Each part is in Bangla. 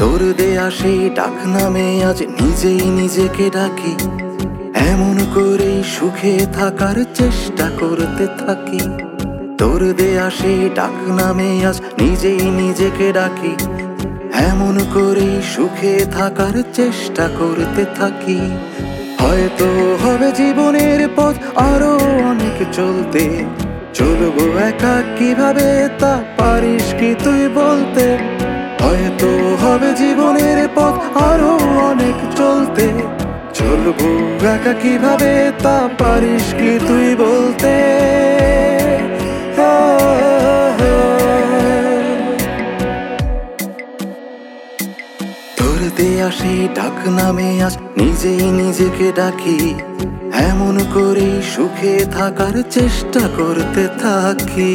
তোর দেয়া সেই ডাক নামে আজ নিজেই নিজেকে ডাকি, এমন করেই সুখে থাকার চেষ্টা করতে থাকি। তোর দেয়া সেই ডাক নামে আজ নিজেই নিজেকে ডাকি, এমন করেই সুখে থাকার চেষ্টা করতে থাকি। হয়তো হবে জীবনের পথ আরো অনেক চলতে, চলবো একা কিভাবে তা পারিস কি তুই বলতে? হয়তো হবে জীবনের পথ আরো অনেক চলতে, চলবো একা কিভাবে তা পারিস কি তুই বলতে? তোর দেয়া সেই ডাক নামে আজ নিজেই নিজেকে ডাকি, এমন করেই সুখে থাকার চেষ্টা করতে থাকি।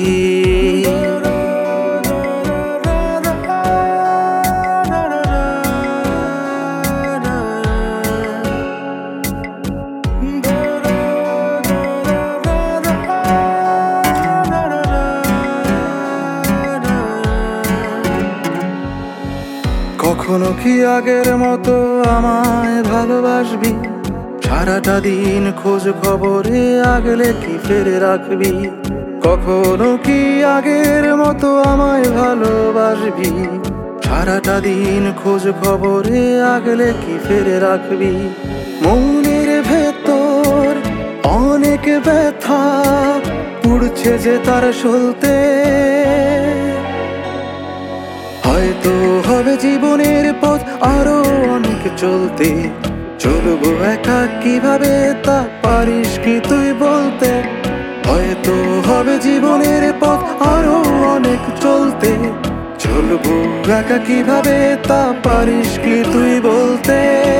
কখনো কি আগের মতো আমায় ভালোবাসবি? সারাটা দিন খোঁজ খবরে আগলে কি ফেলে রাখবি? কখনো কি আগের মতো আমায় ভালোবাসবি? সারাটা দিন খোঁজ খবরে আগলে কি ফেলে রাখবি? মনের ভেতর অনেক ব্যথা পুড়ছে যে তার সলতে, হয়তো হবে জীবনের পথ আরো অনেক চলতে, চলবো একা কিভাবে তা পারিস কি তুই বলতে? হয়তো হবে জীবনের পথ আরো অনেক চলতে, চলবো একা কিভাবে তা পারিস কি তুই বলতে?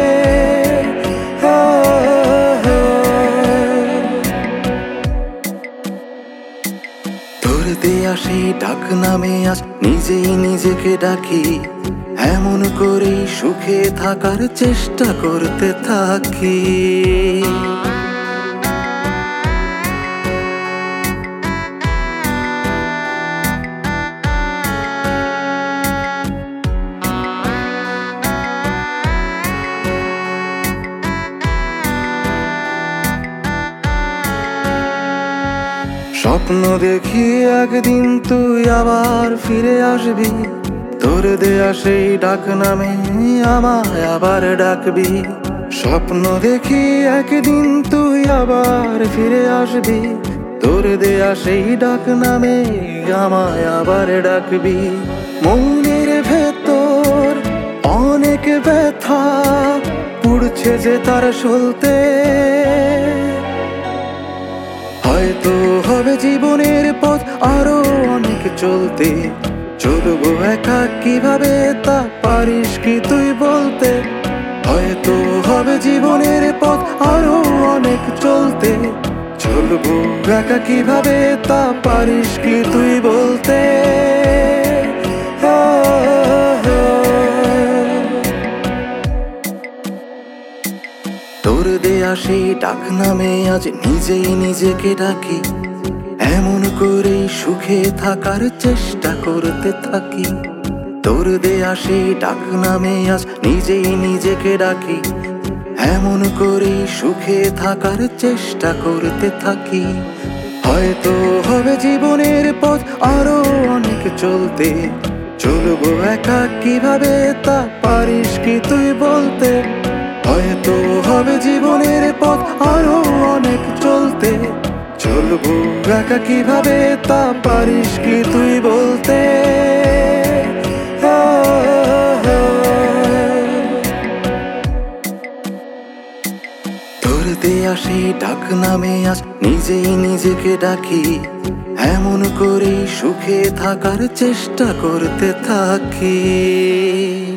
তোর দেয়া সেই ডাক নামে আজ নিজেই নিজেকে ডাকি, এমন করেই সুখে থাকার চেষ্টা করতে থাকি। স্বপ্ন দেখি একদিন তুই আবার ফিরে আসবি, তোর দেয়া সেই ডাক নামে আমায় আবার ডাকবি। স্বপ্ন দেখি একদিন তুই আবার ফিরে আসবি, তোর দেয়া সেই ডাক নামে আমায় আবার ডাকবি। মনের ভেতর অনেক ব্যথা পুড়ছে যে তার সলতে, হয়তো হবে জীবনের পথ আরো অনেক চলতে, চলবো একা কিভাবে তা পারিস কি তুই বলতে? হয়তো হবে জীবনের পথ আরো অনেক চলতে, চলবো একা কিভাবে তা পারিস কি তুই বলতে? তোর দেয়া সেই ডাক নামে আজ নিজেই নিজেকে ডাকি, এমন করেই সুখে থাকার চেষ্টা করতে থাকি। তোর দেয়া সেই ডাক নামে আজ নিজেই নিজেকে ডাকি, এমন করেই সুখে থাকার চেষ্টা করতে থাকি। হয়তো হবে জীবনের পথ আরো অনেক চলতে, চলবো একা কিভাবে তা পারিস কি তুই বলতে? হয়তো হবে জীবনের পথ আরো অনেক চলতে, চলবো একা কিভাবে তা পারিস কি তুই বলতে? তোর দেয়া সেই ডাক নামে আজ নিজেই নিজেকে ডাকি, এমন করেই সুখে থাকার চেষ্টা করতে থাকি।